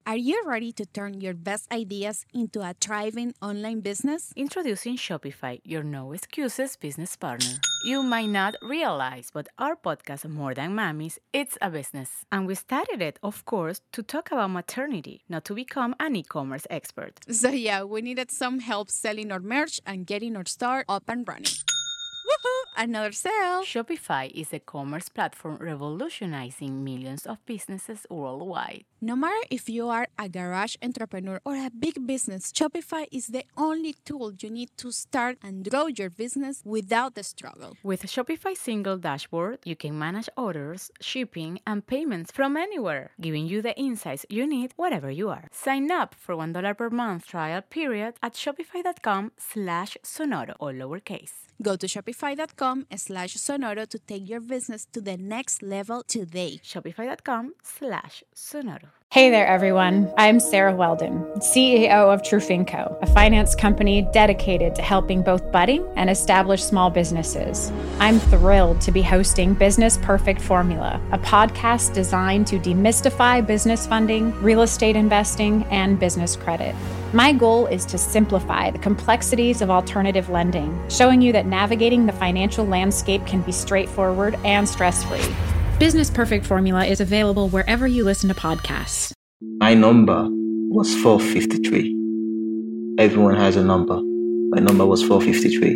Are you ready to turn your best ideas into a thriving online business? Introducing Shopify, your no excuses business partner. You might not realize, but our podcast, More Than Mommies, it's a business. And we started it, of course, to talk about maternity, not to become an e-commerce expert. So yeah, we needed some help selling our merch and getting our store up and running. Woohoo! Another sale! Shopify is a commerce platform revolutionizing millions of businesses worldwide. No matter if you are a garage entrepreneur or a big business, Shopify is the only tool you need to start and grow your business without the struggle. With Shopify's single dashboard, you can manage orders, shipping, and payments from anywhere, giving you the insights you need wherever you are. Sign up for $1 per month trial period at shopify.com/Sonoro, all lowercase. Go to shopify.com/Sonoro to take your business to the next level today. Shopify.com/Sonoro. Hey there, everyone. I'm Sarah Weldon, CEO of Trufinco, a finance company dedicated to helping both budding and established small businesses. I'm thrilled to be hosting Business Perfect Formula, a podcast designed to demystify business funding, real estate investing, and business credit. My goal is to simplify the complexities of alternative lending, showing you that navigating the financial landscape can be straightforward and stress-free. Business Perfect Formula is available wherever you listen to podcasts. My number was 453. Everyone has a number. My number was 453.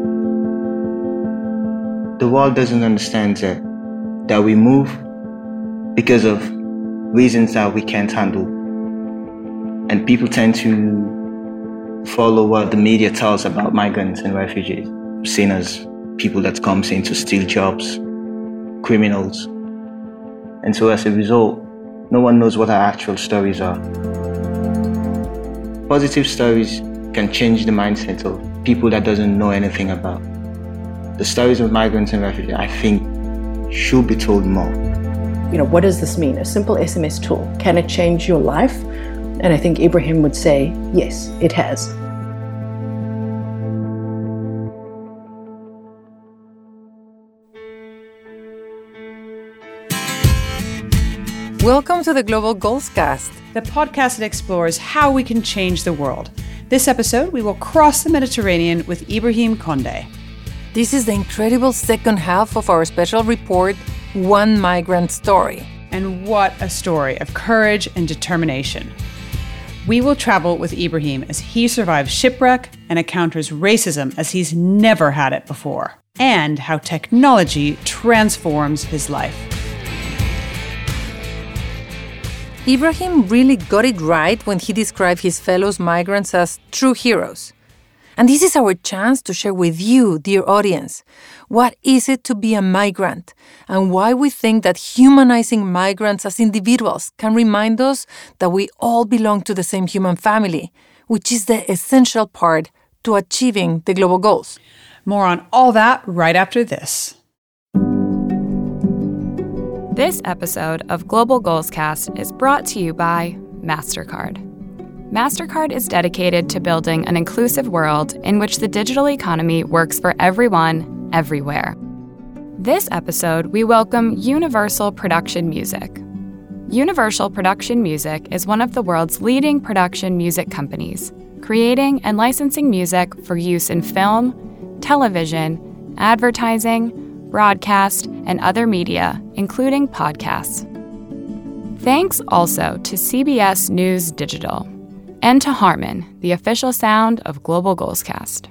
The world doesn't understand that we move because of reasons that we can't handle. And people tend to follow what the media tells about migrants and refugees, seen as people that comes in to steal jobs, criminals. And so as a result, no one knows what our actual stories are. Positive stories can change the mindset of people that doesn't know anything about. The stories of migrants and refugees, I think, should be told more. What does this mean? A simple SMS tool, can it change your life? And I think Ibrahim would say, yes, it has. Welcome to the Global Goals Cast, the podcast that explores how we can change the world. This episode, we will cross the Mediterranean with Ibrahim Condé. This is the incredible second half of our special report, One Migrant Story. And what a story of courage and determination. We will travel with Ibrahim as he survives shipwreck and encounters racism as he's never had it before, and how technology transforms his life. Ibrahim really got it right when he described his fellow migrants as true heroes. And this is our chance to share with you, dear audience, what is it to be a migrant and why we think that humanizing migrants as individuals can remind us that we all belong to the same human family, which is the essential part to achieving the global goals. More on all that right after this. This episode of Global Goals Cast is brought to you by MasterCard. MasterCard is dedicated to building an inclusive world in which the digital economy works for everyone, everywhere. This episode, we welcome Universal Production Music. Universal Production Music is one of the world's leading production music companies, creating and licensing music for use in film, television, advertising, broadcast, and other media, including podcasts. Thanks also to CBS News Digital, and to Harman, the official sound of Global Goals Cast.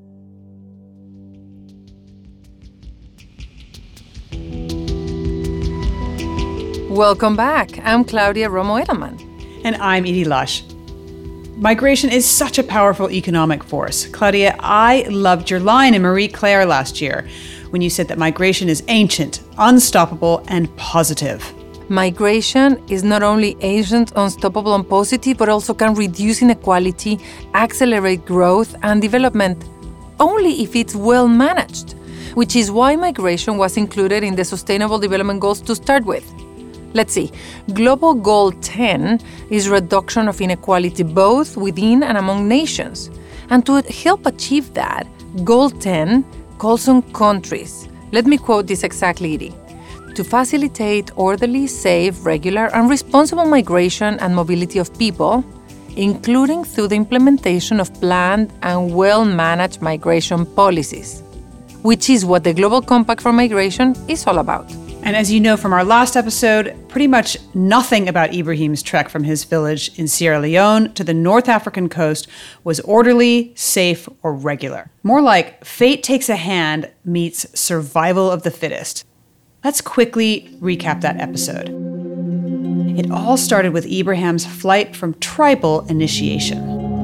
Welcome back. I'm Claudia Romo Edelman. And I'm Edie Lush. Migration is such a powerful economic force. Claudia, I loved your line in Marie Claire last year when you said that migration is ancient, unstoppable, and positive. Migration is not only ancient, unstoppable, and positive, but also can reduce inequality, accelerate growth and development, only if it's well managed, which is why migration was included in the Sustainable Development Goals to start with. Let's see. Global Goal 10 is reduction of inequality both within and among nations. And to help achieve that, Goal 10 calls on countries. Let me quote this exactly, Edie. to facilitate orderly, safe, regular, and responsible migration and mobility of people, including through the implementation of planned and well-managed migration policies, which is what the Global Compact for Migration is all about. And as you know from our last episode, pretty much nothing about Ibrahim's trek from his village in Sierra Leone to the North African coast was orderly, safe, or regular. More like fate takes a hand meets survival of the fittest. Let's quickly recap that episode. It all started with Ibrahim's flight from tribal initiation.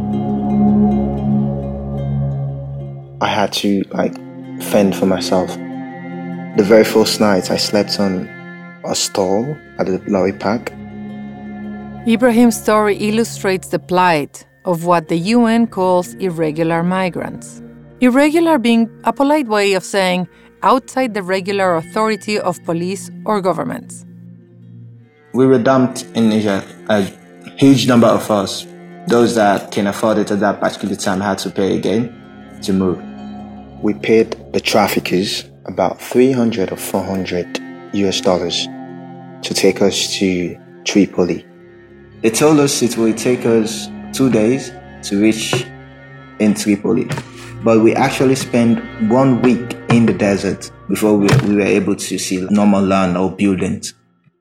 I had to fend for myself. The very first night I slept on a stall at the lorry park. Ibrahim's story illustrates the plight of what the UN calls irregular migrants. Irregular being a polite way of saying outside the regular authority of police or governments. We were dumped in Niger. A huge number of us, those that can afford it at that particular time, had to pay again to move. We paid the traffickers about $300 or $400 to take us to Tripoli. They told us it would take us 2 days to reach in Tripoli, but we actually spent 1 week in the desert before we were able to see normal land or buildings.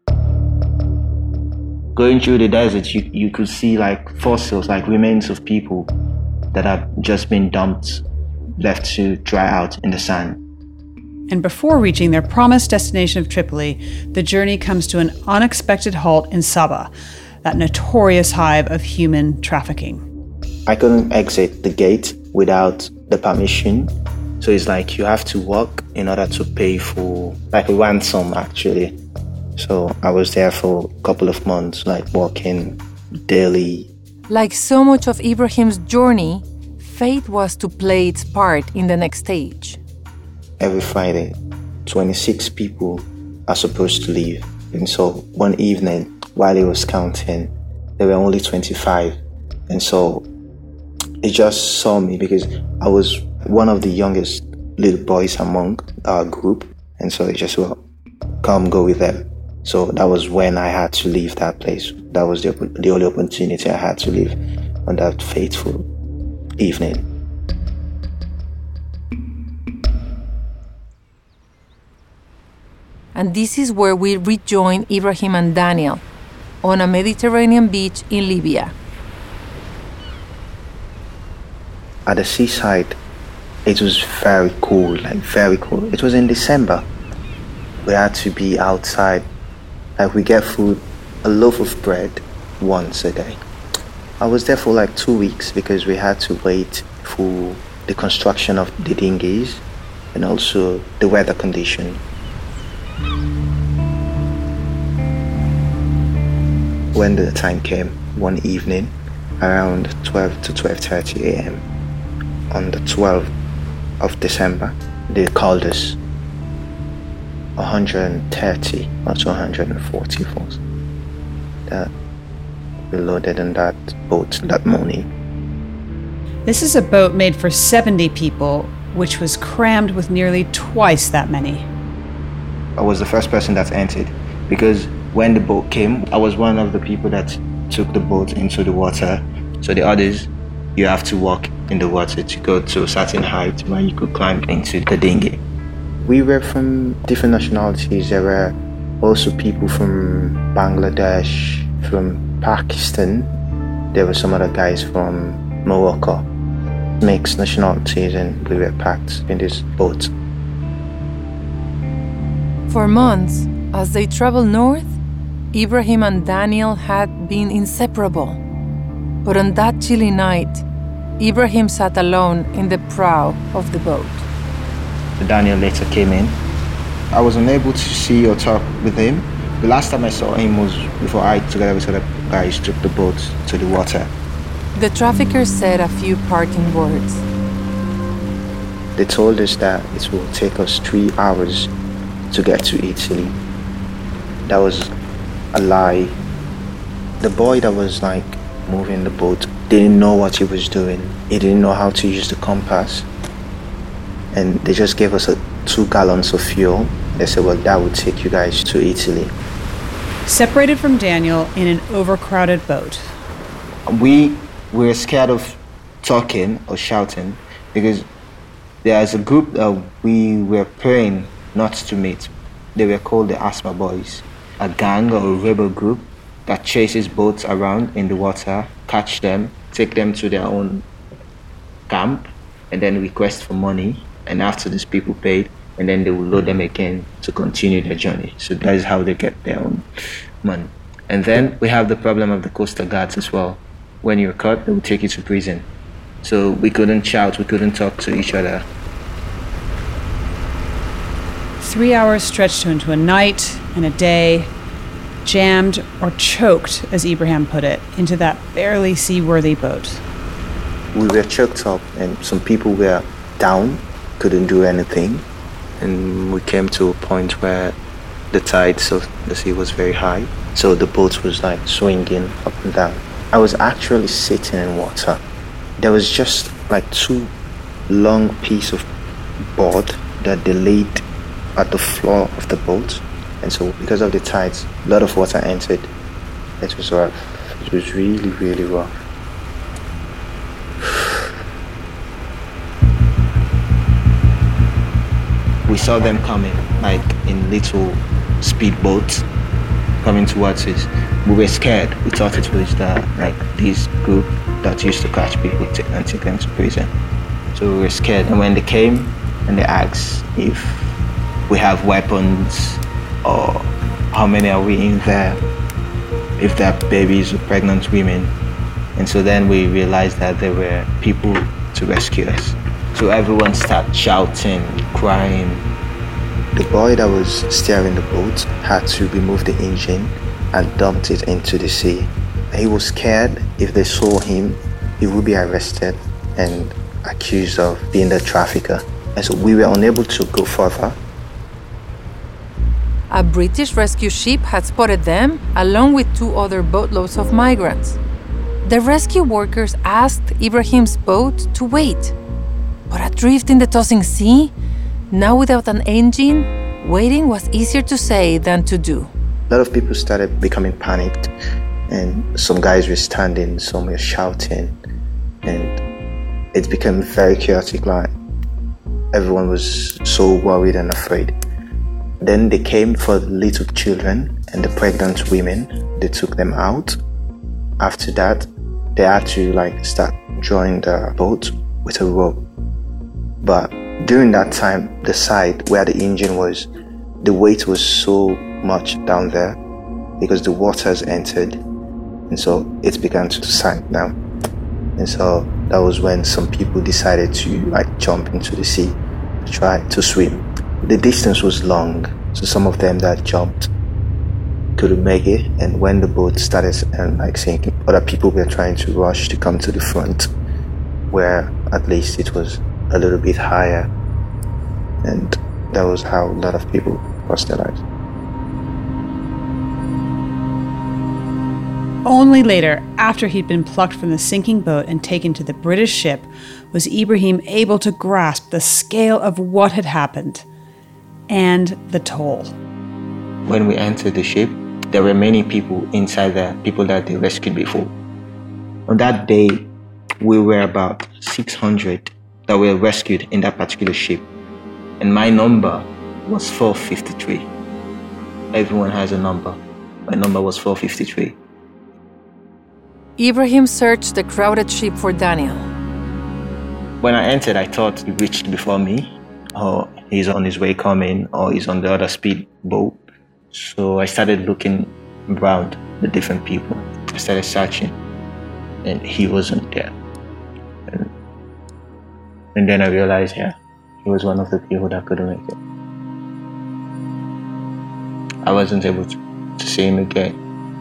Going through the desert, you could see fossils, remains of people that have just been dumped, left to dry out in the sand. And before reaching their promised destination of Tripoli, the journey comes to an unexpected halt in Saba, that notorious hive of human trafficking. I couldn't exit the gate without the permission. So it's you have to walk in order to pay for a ransom, actually. So I was there for a couple of months, walking daily. Like so much of Ibrahim's journey, fate was to play its part in the next stage. Every Friday, 26 people are supposed to leave. And so one evening, while he was counting, there were only 25. And so he just saw me because I was one of the youngest little boys among our group. And so he just, come go with them. So that was when I had to leave that place. That was the only opportunity I had to leave on that fateful evening. And this is where we rejoin Ibrahim and Daniel on a Mediterranean beach in Libya. At the seaside, it was very cool, very cool. It was in December. We had to be outside. We get food, a loaf of bread once a day. I was there for 2 weeks because we had to wait for the construction of the dinghies and also the weather condition. When the time came, one evening, around 12 to 12:30 a.m., on the 12th of December, they called us 130 or 140 of us that we loaded in that boat that morning. This is a boat made for 70 people, which was crammed with nearly twice that many. I was the first person that entered because when the boat came, I was one of the people that took the boat into the water. So the others, you have to walk in the water to go to a certain height where you could climb into the dinghy. We were from different nationalities. There were also people from Bangladesh, from Pakistan. There were some other guys from Morocco. Mixed nationalities, and we were packed in this boat. For months, as they traveled north, Ibrahim and Daniel had been inseparable. But on that chilly night, Ibrahim sat alone in the prow of the boat. Daniel later came in. I was unable to see or talk with him. The last time I saw him was before I, together with other guys, took the boat to the water. The traffickers said a few parting words. They told us that it will take us 3 hours to get to Italy. That was a lie. The boy that was moving the boat didn't know what he was doing. He didn't know how to use the compass. And they just gave us 2 gallons of fuel They said, well, that would take you guys to Italy. Separated from Daniel in an overcrowded boat. We were scared of talking or shouting because there's a group that we were praying not to meet. They were called the Asthma Boys, a gang or a rebel group that chases boats around in the water, catch them, take them to their own camp, and then request for money. And after these people paid, and then they will load them again to continue their journey. So that is how they get their own money. And then we have the problem of the coastal guards as well. When you're caught, they will take you to prison. So we couldn't shout, we couldn't talk to each other. 3 hours stretched into a night and a day, jammed or choked, as Ibrahim put it, into that barely seaworthy boat. We were choked up and some people were down, couldn't do anything. And we came to a point where the tides of the sea was very high. So the boat was like swinging up and down. I was actually sitting in water. There was just like 2 long pieces of board that they laid at the floor of the boat. And so because of the tides, a lot of water entered. It was rough. It was really, really rough. We saw them coming, like in little speedboats coming towards us. We were scared. We thought it was this group that used to catch people and take them to prison. So we were scared. And when they came and they asked if we have weapons or how many are we in there, if they're babies or pregnant women. And so then we realized that there were people to rescue us. So everyone started shouting, crying. The boy that was steering the boat had to remove the engine and dumped it into the sea. He was scared if they saw him, he would be arrested and accused of being the trafficker. And so we were unable to go further. A British rescue ship had spotted them, along with 2 other boatloads of migrants. The rescue workers asked Ibrahim's boat to wait. But adrift in the tossing sea, now without an engine, waiting was easier to say than to do. A lot of people started becoming panicked, and some guys were standing, some were shouting, and it became very chaotic. Like everyone was so worried and afraid. Then they came for the little children and the pregnant women. They took them out. After that, they had to start drawing the boat with a rope. But during that time, the side where the engine was, the weight was so much down there because the waters entered, and so it began to sink down. And so that was when some people decided to jump into the sea to try to swim. The distance was long, so some of them that jumped couldn't make it, and when the boat started sinking, other people were trying to rush to come to the front, where at least it was a little bit higher, and that was how a lot of people lost their lives. Only later, after he'd been plucked from the sinking boat and taken to the British ship, was Ibrahim able to grasp the scale of what had happened and the toll. When we entered the ship, there were many people inside there, people that they rescued before. On that day, we were about 600 that were rescued in that particular ship. And my number was 453. Everyone has a number. My number was 453. Ibrahim searched the crowded ship for Daniel. When I entered, I thought he reached before me, or he's on his way coming, or he's on the other speedboat. So I started looking around the different people. I started searching, and he wasn't there. And then I realized, he was one of the people that couldn't make it. I wasn't able to see him again.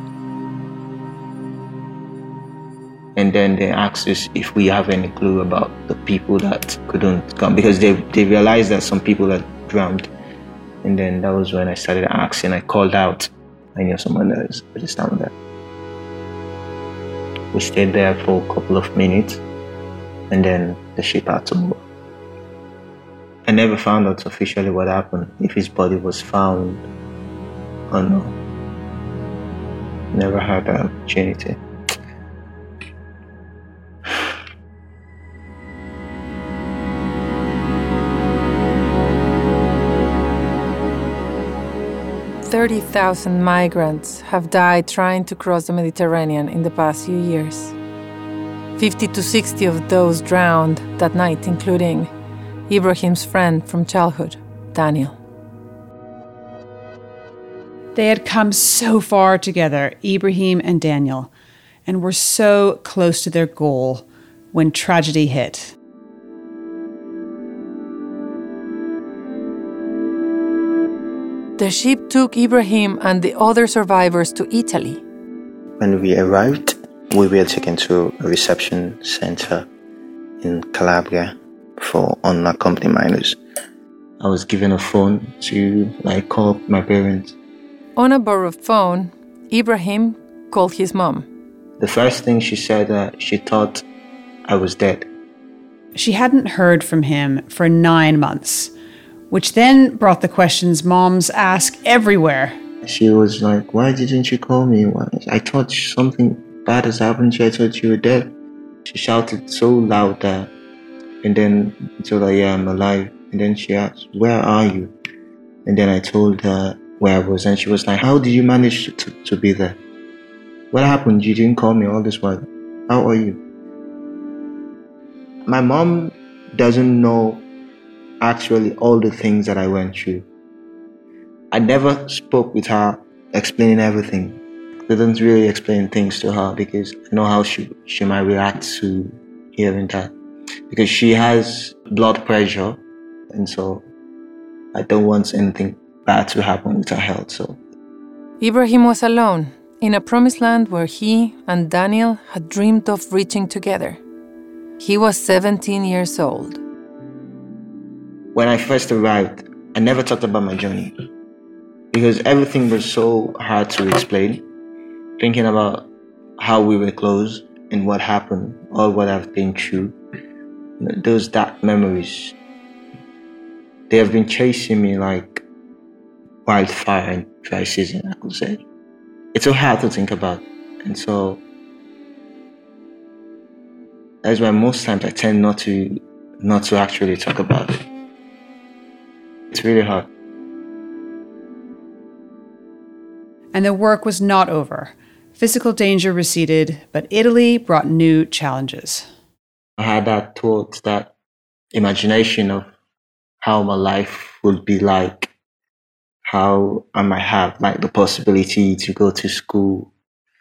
And then they asked us if we have any clue about the people that couldn't come, because they realized that some people had drowned. And then that was when I started asking. I called out. I knew someone that was down there. We stayed there for a couple of minutes, and then the ship had to move. I never found out officially what happened, if his body was found or no. Never had that opportunity. "30,000 migrants have died trying to cross the Mediterranean in the past few years. 50 to 60 of those drowned that night, including Ibrahim's friend from childhood, Daniel." They had come so far together, Ibrahim and Daniel, and were so close to their goal when tragedy hit. The ship took Ibrahim and the other survivors to Italy. When we arrived, we were taken to a reception center in Calabria for unaccompanied minors. I was given a phone to call my parents. On a borrowed phone, Ibrahim called his mom. The first thing she said, she thought I was dead. She hadn't heard from him for 9 months, which then brought the questions moms ask everywhere. She was like, "Why didn't you call me? I thought something bad has happened to you. I thought you were dead." She shouted so loud that, and then I told her, "Yeah, I'm alive." And then she asked, "Where are you?" And then I told her where I was, and she was like, "How did you manage to be there? What happened? You didn't call me all this while. How are you?" My mom doesn't know actually all the things that I went through. I never spoke with her explaining everything. I didn't really explain things to her because I know how she might react to hearing that. Because she has blood pressure, and so I don't want anything bad to happen with her health. So Ibrahim was alone in a promised land where he and Daniel had dreamed of reaching together. He was 17 years old. When I first arrived, I never talked about my journey because everything was so hard to explain. Thinking about how we were close and what happened, all what I've been through, those dark memories, they have been chasing me like wildfire in dry season, I could say. It's so hard to think about. And so that's why most times I tend not to actually talk about it. It's really hard. And the work was not over. Physical danger receded, but Italy brought new challenges. I had that thought, that imagination of how my life would be like, how I might have the possibility to go to school.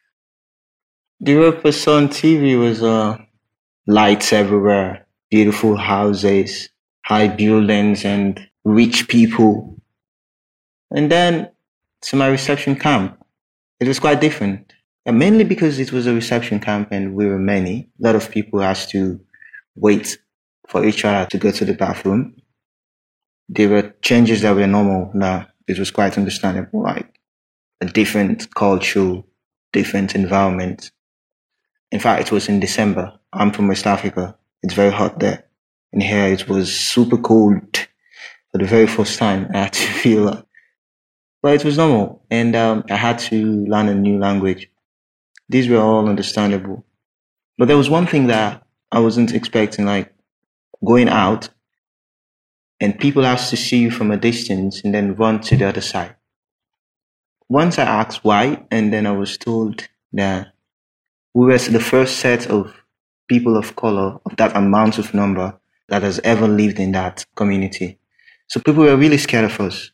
The work I saw on TV was lights everywhere, beautiful houses, high buildings, and rich people. And then to my reception camp, it was quite different. And mainly because it was a reception camp and we were many. A lot of people had to wait for each other to go to the bathroom. There were changes that were normal. Now it was quite understandable, like a different culture, different environment. In fact, it was in December. I'm from West Africa. It's very hot there. And here it was super cold. For the very first time, I had to feel, but it was normal. And I had to learn a new language. These were all understandable. But there was one thing that I wasn't expecting, like going out and people asked to see you from a distance and then run to the other side. Once I asked why, and then I was told that we were the first set of people of color of that amount of number that has ever lived in that community. So people were really scared of us.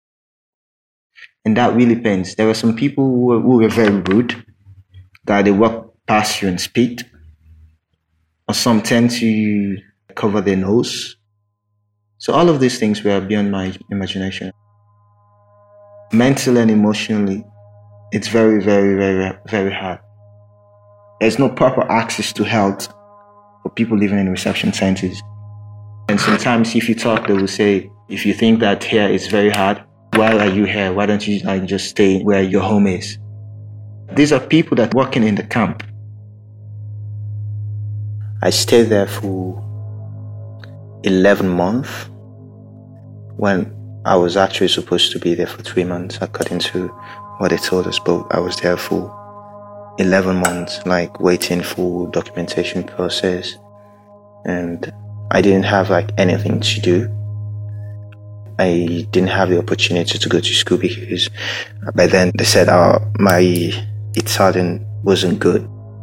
And that really pains. There were some people who were very rude, that they walk past you and spit. Or some tend to cover their nose. So all of these things were beyond my imagination. Mentally and emotionally, it's very, very, very, very hard. There's no proper access to health for people living in reception centers. And sometimes if you talk, they will say, if you think that here is very hard, why are you here? Why don't you just stay where your home is? These are people that are working in the camp. I stayed there for 11 months. when I was actually supposed to be there for 3 months, according to what they told us, but I was there for 11 months, like waiting for documentation process, and I didn't have like anything to do. I didn't have the opportunity to go to school because by then they said my Italian wasn't good.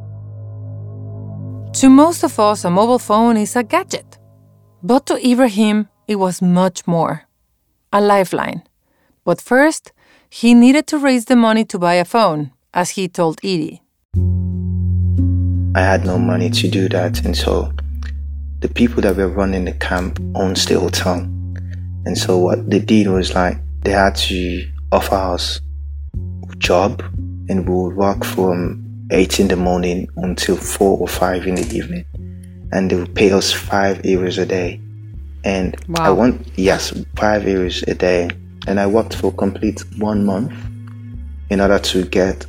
To most of us, a mobile phone is a gadget. But to Ibrahim, it was much more. A lifeline. But first, he needed to raise the money to buy a phone, as he told Edie. I had no money to do that, and so the people that were running the camp owned the hotel. And so what they did was like, they had to offer us a job, and we would work from 8 in the morning until 4 or 5 in the evening. And they would pay us 5 euros a day. And wow. 5 euros a day. And I worked for a complete 1 month in order to get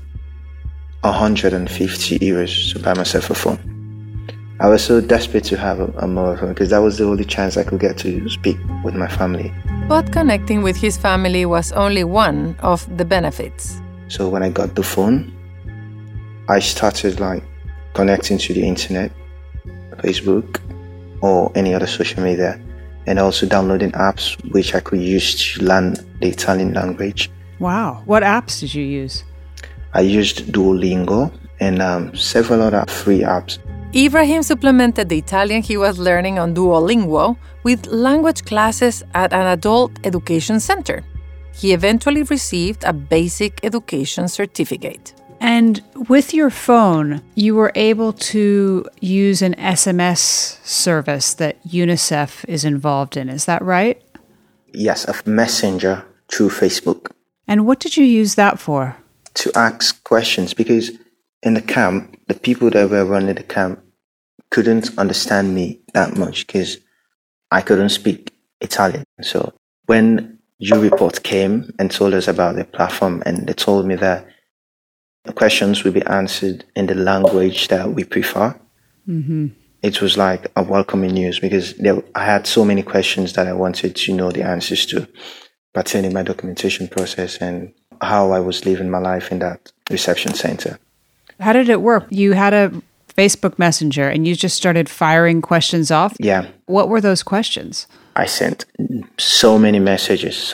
150 euros to buy myself a phone. I was so desperate to have a mobile phone because that was the only chance I could get to speak with my family. But connecting with his family was only one of the benefits. So when I got the phone, I started like connecting to the internet, Facebook, or any other social media, and also downloading apps which I could use to learn the Italian language. Wow. What apps did you use? I used Duolingo and several other free apps. Ibrahim supplemented the Italian he was learning on Duolingo with language classes at an adult education center. He eventually received a basic education certificate. And with your phone, you were able to use an SMS service that UNICEF is involved in. Is that right? Yes, a messenger through Facebook. And what did you use that for? To ask questions, because in the camp, the people that were running the camp couldn't understand me that much because I couldn't speak Italian. So when U-Report came and told us about the platform, and they told me that the questions will be answered in the language that we prefer, it was like a welcoming news because I had so many questions that I wanted to know the answers to pertaining my documentation process and how I was living my life in that reception center. How did it work? You had a Facebook Messenger and you just started firing questions off? Yeah. What were those questions? I sent so many messages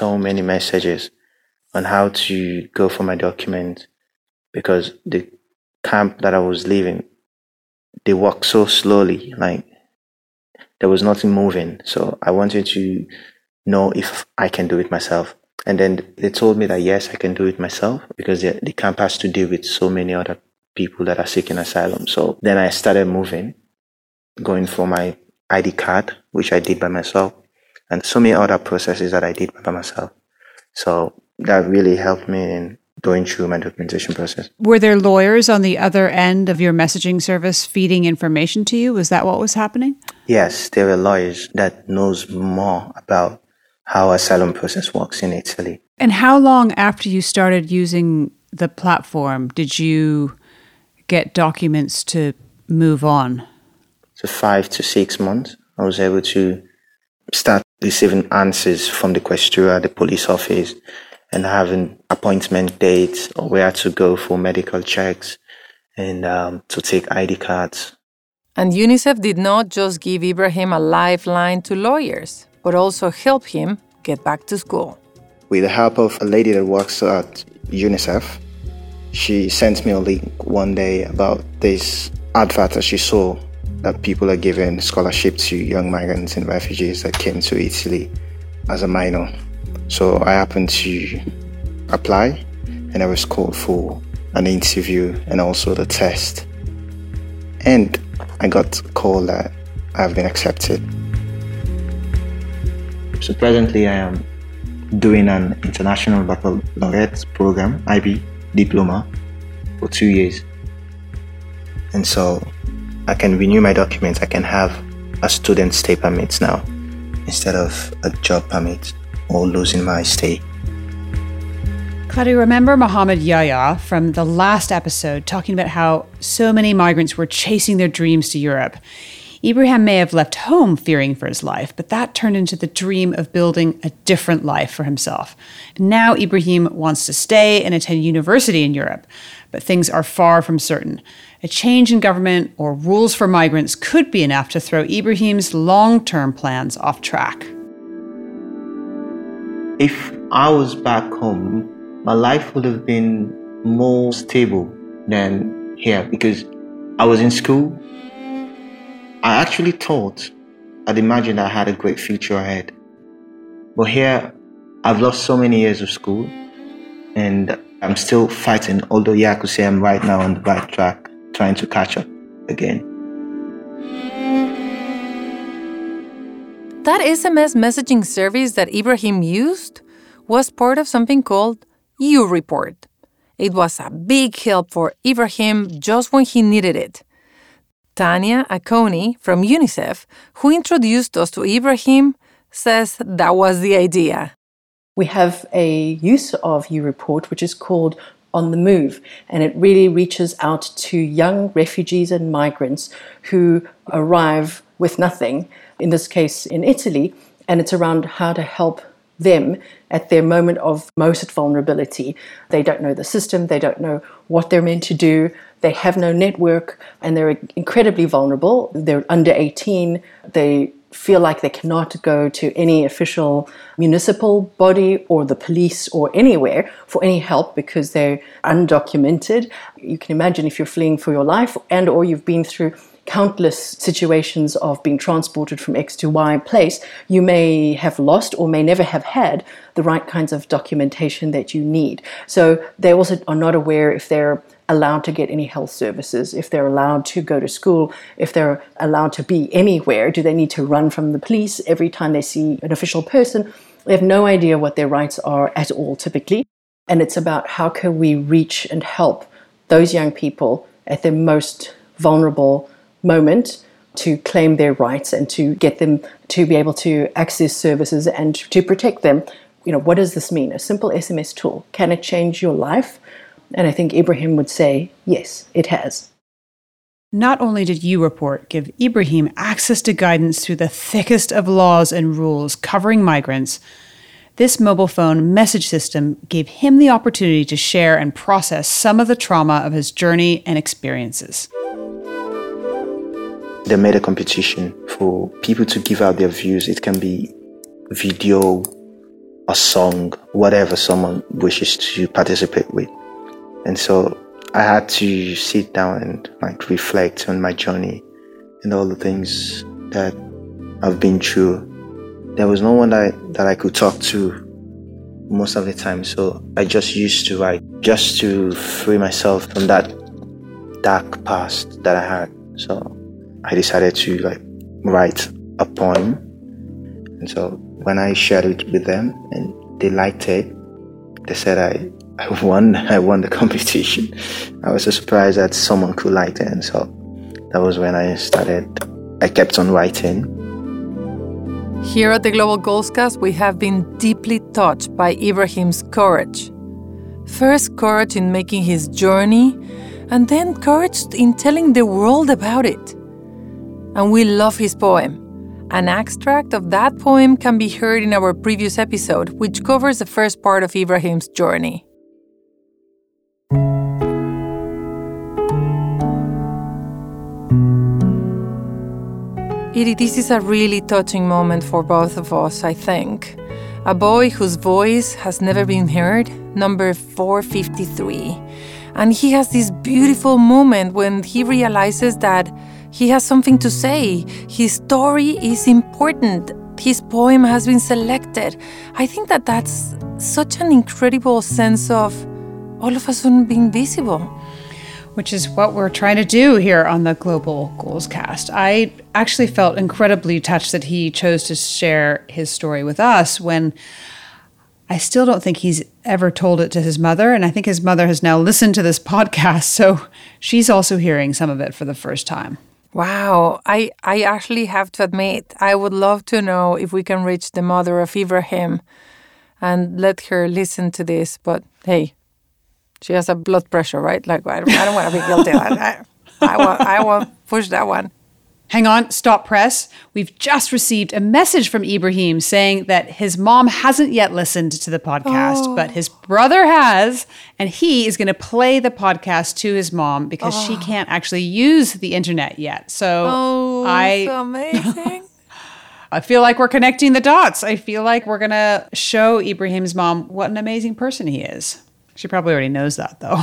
on how to go for my document because the camp that I was leaving, they worked so slowly, like there was nothing moving. So I wanted to know if I can do it myself. And then they told me that yes, I can do it myself because the camp has to deal with so many other people that are seeking asylum. So then I started moving, going for my ID card, which I did by myself, and so many other processes that I did by myself. So that really helped me in going through my documentation process. Were there lawyers on the other end of your messaging service feeding information to you? Was that what was happening? Yes, there were lawyers that knows more about how asylum process works in Italy. And how long after you started using the platform did you get documents to move on? So 5 to 6 months, I was able to start receiving answers from the questura, the police office, and having appointment dates or where to go for medical checks and to take ID cards. And UNICEF did not just give Ibrahim a lifeline to lawyers, but also help him get back to school. With the help of a lady that works at UNICEF, she sent me a link one day about this advert that she saw that people are giving scholarship to young migrants and refugees that came to Italy as a minor. So I happened to apply and I was called for an interview and also the test. And I got called that I've been accepted. So presently I am doing an International Baccalaureate program, IB diploma, for 2 years. And so I can renew my documents. I can have a student stay permit now instead of a job permit or losing my stay. Claudia, remember Mohammed Yahya from the last episode talking about how so many migrants were chasing their dreams to Europe. Ibrahim may have left home fearing for his life, but that turned into the dream of building a different life for himself. Now Ibrahim wants to stay and attend university in Europe, but things are far from certain. A change in government or rules for migrants could be enough to throw Ibrahim's long-term plans off track. If I was back home, my life would have been more stable than here because I was in school. I actually thought, I'd imagined I had a great future ahead. But here, I've lost so many years of school and I'm still fighting, although I could say I'm right now on the right track, trying to catch up again. That SMS messaging service that Ibrahim used was part of something called YouReport. It was a big help for Ibrahim just when he needed it. Tanya Akoni from UNICEF, who introduced us to Ibrahim, says that was the idea. We have a use of YouReport, which is called On the Move, and it really reaches out to young refugees and migrants who arrive with nothing, in this case in Italy, and it's around how to help them at their moment of most vulnerability. They don't know the system, they don't know what they're meant to do, they have no network, and they're incredibly vulnerable. They're under 18, they feel like they cannot go to any official municipal body or the police or anywhere for any help because they're undocumented. You can imagine if you're fleeing for your life and or you've been through countless situations of being transported from X to Y place, you may have lost or may never have had the right kinds of documentation that you need. So they also are not aware if they're allowed to get any health services, if they're allowed to go to school, if they're allowed to be anywhere. Do they need to run from the police every time they see an official person? They have no idea what their rights are at all, typically. And it's about how can we reach and help those young people at their most vulnerable moment to claim their rights and to get them to be able to access services and to protect them. You know, what does this mean? A simple SMS tool. Can it change your life? And I think Ibrahim would say, yes, it has. Not only did YouReport give Ibrahim access to guidance through the thickest of laws and rules covering migrants, this mobile phone message system gave him the opportunity to share and process some of the trauma of his journey and experiences. They made a competition for people to give out their views. It can be video, a song, whatever someone wishes to participate with. And so I had to sit down and reflect on my journey and all the things that I've been through. There was no one that I could talk to most of the time, so I just used to write, just to free myself from that dark past that I had. So I decided to write a poem. And so when I shared it with them and they liked it, they said I won the competition. I was so surprised that someone could like it, and so that was when I kept on writing. Here at the Global Goals Cast, we have been deeply touched by Ibrahim's courage. First, courage in making his journey, and then courage in telling the world about it. And we love his poem. An extract of that poem can be heard in our previous episode, which covers the first part of Ibrahim's journey. This is a really touching moment for both of us, I think. A boy whose voice has never been heard, number 453. And he has this beautiful moment when he realizes that he has something to say. His story is important. His poem has been selected. I think that that's such an incredible sense of all of a sudden being visible. Which is what we're trying to do here on the Global Goals Cast. I actually felt incredibly touched that he chose to share his story with us when I still don't think he's ever told it to his mother. And I think his mother has now listened to this podcast, so she's also hearing some of it for the first time. Wow. I actually have to admit, I would love to know if we can reach the mother of Ibrahim and let her listen to this. But hey, she has a blood pressure, right? I don't want to be guilty. I won't push that one. Hang on, stop press. We've just received a message from Ibrahim saying that his mom hasn't yet listened to the podcast, but his brother has, and he is going to play the podcast to his mom because she can't actually use the internet yet. So so amazing. I feel like we're connecting the dots. I feel like we're going to show Ibrahim's mom what an amazing person he is. She probably already knows that, though.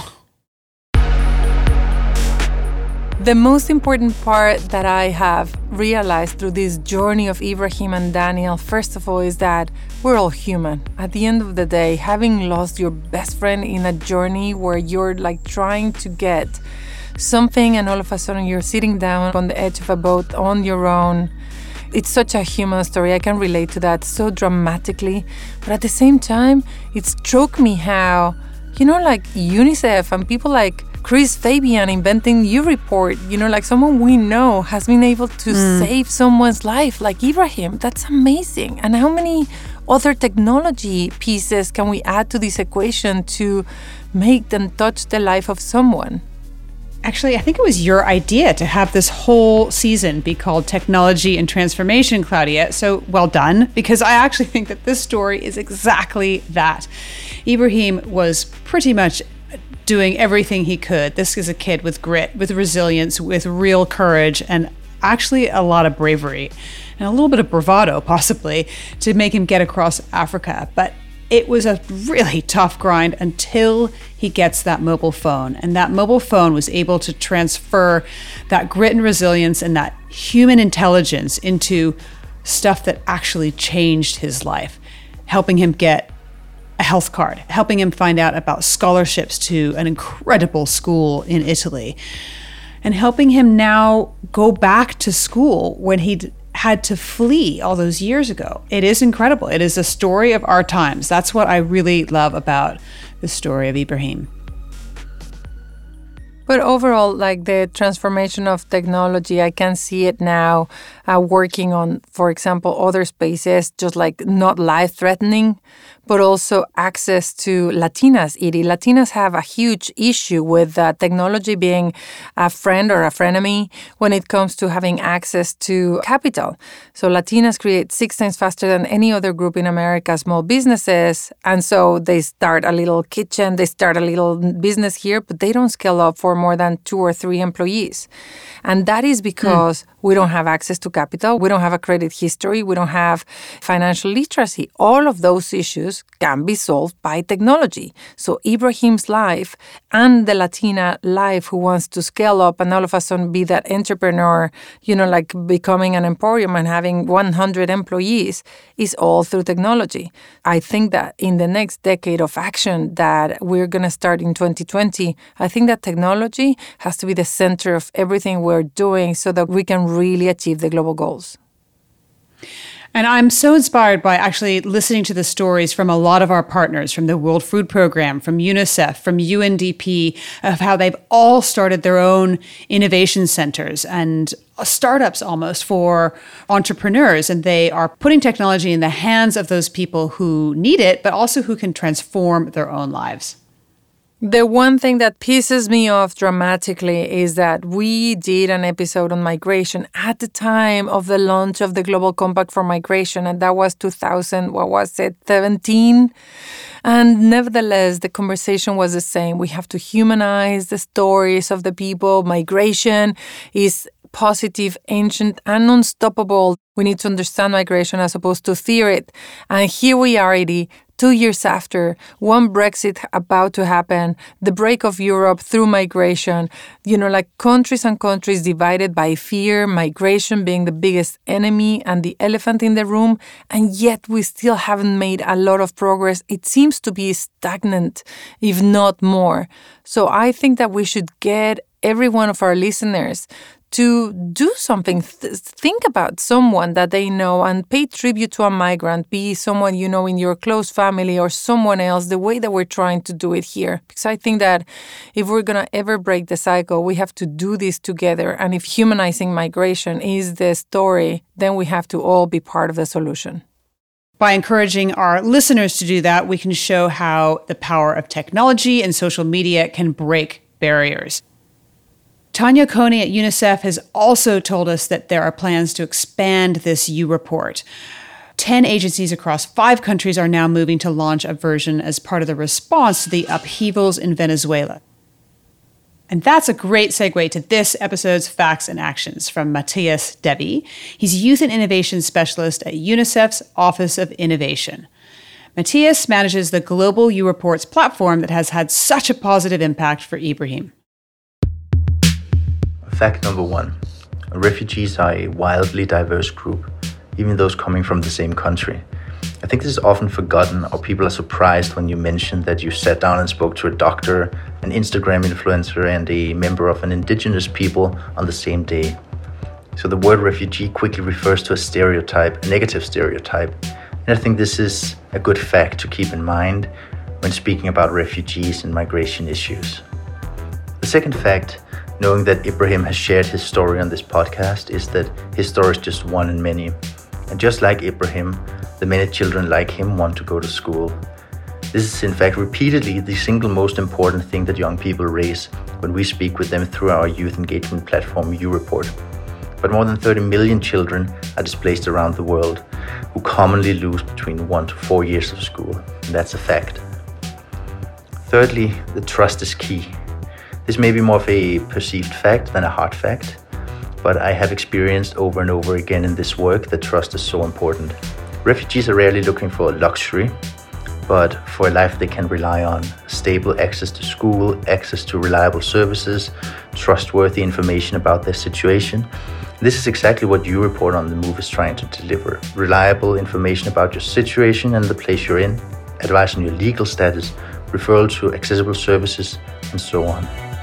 The most important part that I have realized through this journey of Ibrahim and Daniel, first of all, is that we're all human. At the end of the day, having lost your best friend in a journey where you're like trying to get something and all of a sudden you're sitting down on the edge of a boat on your own. It's such a human story. I can relate to that so dramatically. But at the same time, it struck me how, like UNICEF and people like Chris Fabian inventing YouReport, like someone we know has been able to save someone's life, like Ibrahim. That's amazing. And how many other technology pieces can we add to this equation to make them touch the life of someone? Actually, I think it was your idea to have this whole season be called Technology and Transformation, Claudia. So well done, because I actually think that this story is exactly that. Ibrahim was pretty much doing everything he could. This is a kid with grit, with resilience, with real courage, and actually a lot of bravery and a little bit of bravado, possibly, to make him get across Africa. But it was a really tough grind until he gets that mobile phone. And that mobile phone was able to transfer that grit and resilience and that human intelligence into stuff that actually changed his life, helping him get a health card, helping him find out about scholarships to an incredible school in Italy, and helping him now go back to school when he had to flee all those years ago. It is incredible. It is a story of our times. That's what I really love about the story of Ibrahim. But overall, like the transformation of technology, I can see it now working on, for example, other spaces, just like not life-threatening, but also access to Latinas. Latinas have a huge issue with technology being a friend or a frenemy when it comes to having access to capital. So Latinas create 6 times faster than any other group in America small businesses. And so they start a little kitchen, they start a little business here, but they don't scale up for more than 2 or 3 employees. And that is because we don't have access to capital, we don't have a credit history, we don't have financial literacy. All of those issues can be solved by technology. So Ibrahim's life and the Latina life who wants to scale up and all of a sudden be that entrepreneur, like becoming an emporium and having 100 employees is all through technology. I think that in the next decade of action that we're going to start in 2020, I think that technology has to be the center of everything we're doing so that we can really achieve the global goals. And I'm so inspired by actually listening to the stories from a lot of our partners, from the World Food Program, from UNICEF, from UNDP, of how they've all started their own innovation centers and startups almost for entrepreneurs. And they are putting technology in the hands of those people who need it, but also who can transform their own lives. The one thing that pisses me off dramatically is that we did an episode on migration at the time of the launch of the Global Compact for Migration, and that was 2017. And nevertheless, the conversation was the same. We have to humanize the stories of the people. Migration is positive, ancient, and unstoppable. We need to understand migration as opposed to fear it. And here we are, 2 years after, one Brexit about to happen, the break of Europe through migration, like countries and countries divided by fear, migration being the biggest enemy and the elephant in the room, and yet we still haven't made a lot of progress. It seems to be stagnant, if not more. So I think that we should get every one of our listeners to do something, think about someone that they know and pay tribute to a migrant, be someone you know in your close family or someone else, the way that we're trying to do it here. Because I think that if we're going to ever break the cycle, we have to do this together. And if humanizing migration is the story, then we have to all be part of the solution. By encouraging our listeners to do that, we can show how the power of technology and social media can break barriers. Tanya Coney at UNICEF has also told us that there are plans to expand this U report. 10 agencies across 5 countries are now moving to launch a version as part of the response to the upheavals in Venezuela. And that's a great segue to this episode's Facts and Actions from Matthias Devi. He's Youth and Innovation Specialist at UNICEF's Office of Innovation. Matthias manages the Global U Reports platform that has had such a positive impact for Ibrahim. Fact number 1. Refugees are a wildly diverse group, even those coming from the same country. I think this is often forgotten, or people are surprised when you mention that you sat down and spoke to a doctor, an Instagram influencer, and a member of an indigenous people on the same day. So the word refugee quickly refers to a stereotype, a negative stereotype. And I think this is a good fact to keep in mind when speaking about refugees and migration issues. The second fact, knowing that Ibrahim has shared his story on this podcast, is that his story is just one in many. And just like Ibrahim, the many children like him want to go to school. This is in fact repeatedly the single most important thing that young people raise when we speak with them through our youth engagement platform, U Report. But more than 30 million children are displaced around the world, who commonly lose between 1 to 4 years of school. And that's a fact. Thirdly, the trust is key. This may be more of a perceived fact than a hard fact, but I have experienced over and over again in this work that trust is so important. Refugees are rarely looking for luxury, but for a life they can rely on. Stable access to school, access to reliable services, trustworthy information about their situation. This is exactly what U Report on the Move is trying to deliver. Reliable information about your situation and the place you're in, advice on your legal status, referral to accessible services, and so on.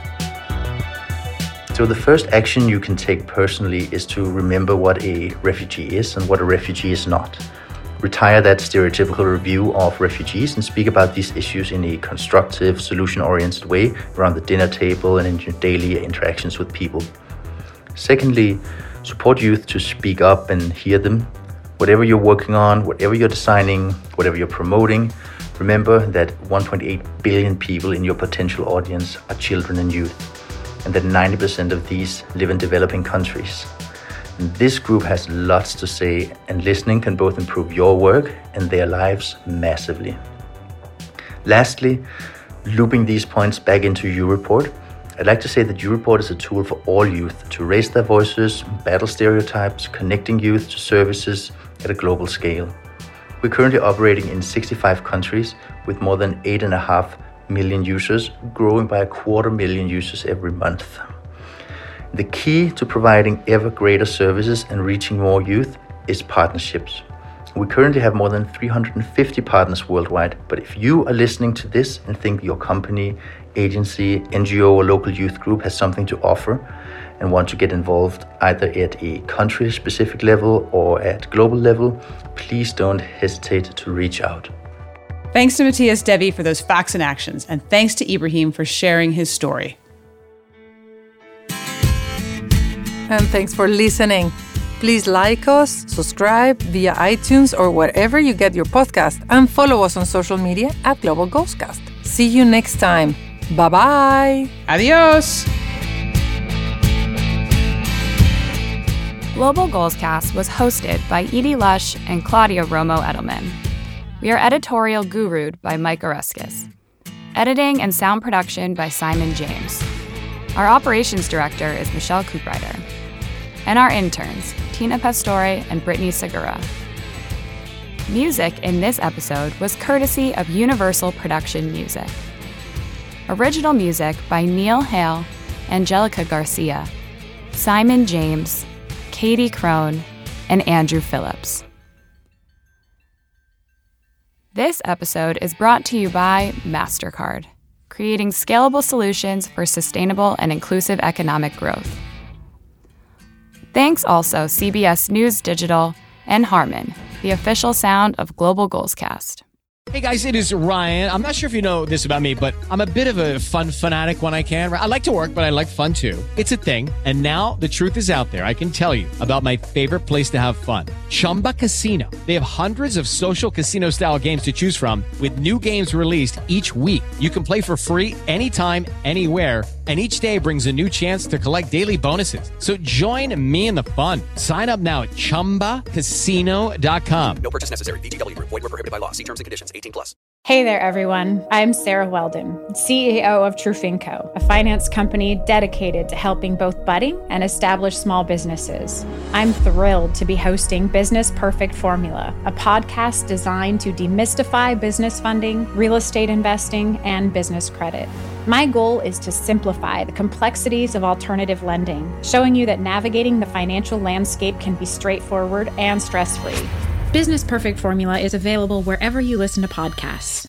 So the first action you can take personally is to remember what a refugee is and what a refugee is not. Retire that stereotypical review of refugees and speak about these issues in a constructive, solution-oriented way around the dinner table and in your daily interactions with people. Secondly, support youth to speak up and hear them. Whatever you're working on, whatever you're designing, whatever you're promoting, remember that 1.8 billion people in your potential audience are children and youth, and that 90% of these live in developing countries. And this group has lots to say, and listening can both improve your work and their lives massively. Lastly, looping these points back into U Report, I'd like to say that U Report is a tool for all youth to raise their voices, battle stereotypes, connecting youth to services at a global scale. We're currently operating in 65 countries with more than 8.5 million users, growing by 250,000 users every month. The key to providing ever greater services and reaching more youth is partnerships. We currently have more than 350 partners worldwide, but if you are listening to this and think your company, agency, NGO or local youth group has something to offer and want to get involved either at a country-specific level or at global level, please don't hesitate to reach out. Thanks to Matthias Devi for those facts and actions, and thanks to Ibrahim for sharing his story. And thanks for listening. Please like us, subscribe via iTunes or wherever you get your podcast, and follow us on social media at Global Goalscast. See you next time. Bye-bye. Adios. Global Goalscast was hosted by Edie Lush and Claudia Romo Edelman. We are editorial guru'd by Mike Oreskes. Editing and sound production by Simon James. Our operations director is Michelle Cooprider. And our interns, Tina Pastore and Brittany Segura. Music in this episode was courtesy of Universal Production Music. Original music by Neil Hale, Angelica Garcia, Simon James, Katie Crone, and Andrew Phillips. This episode is brought to you by MasterCard, creating scalable solutions for sustainable and inclusive economic growth. Thanks also CBS News Digital and Harman, the official sound of Global Goalscast. Hey guys, it is Ryan. I'm not sure if you know this about me, but I'm a bit of a fun fanatic when I can. I like to work, but I like fun too. It's a thing. And now the truth is out there. I can tell you about my favorite place to have fun. Chumba Casino. They have hundreds of social casino style games to choose from with new games released each week. You can play for free anytime, anywhere, And each day brings a new chance to collect daily bonuses. So join me in the fun. Sign up now at ChumbaCasino.com. No purchase necessary. VGW Group. Void where prohibited by law. See terms and conditions. 18+. Hey there, everyone. I'm Sarah Weldon, CEO of Trufinco, a finance company dedicated to helping both budding and established small businesses. I'm thrilled to be hosting Business Perfect Formula, a podcast designed to demystify business funding, real estate investing, and business credit. My goal is to simplify the complexities of alternative lending, showing you that navigating the financial landscape can be straightforward and stress-free. Business Perfect Formula is available wherever you listen to podcasts.